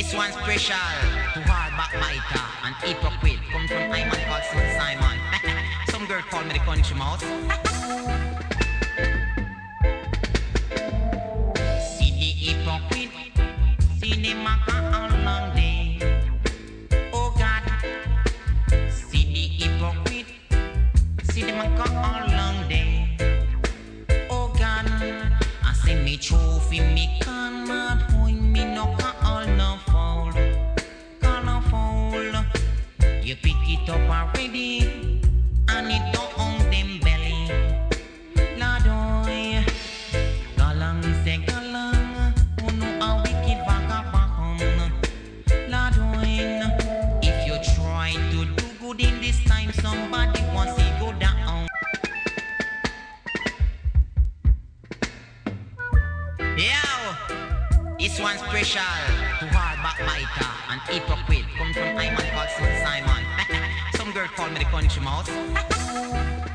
This one's special to hard backbiter and hypocrite. Come from I man called Son Simon. Some girl call me the country mouse. See the hypocrite, see the maca all long day. Oh God, see the hypocrite, see the maca all long day. Oh God, I say me trophy, me can mad, point me no can all no foul, can no foul. You pick it up already, and it don't on them belly. Lord, oi, galang say galang, who know a wicked vagabond. Lord, oi, if you try to do good in this time, somebody wants to go down. Yo, this one's special to hard backbiter and hypocrite. Come from I man called Son Simon. Some girl call me the country mouse.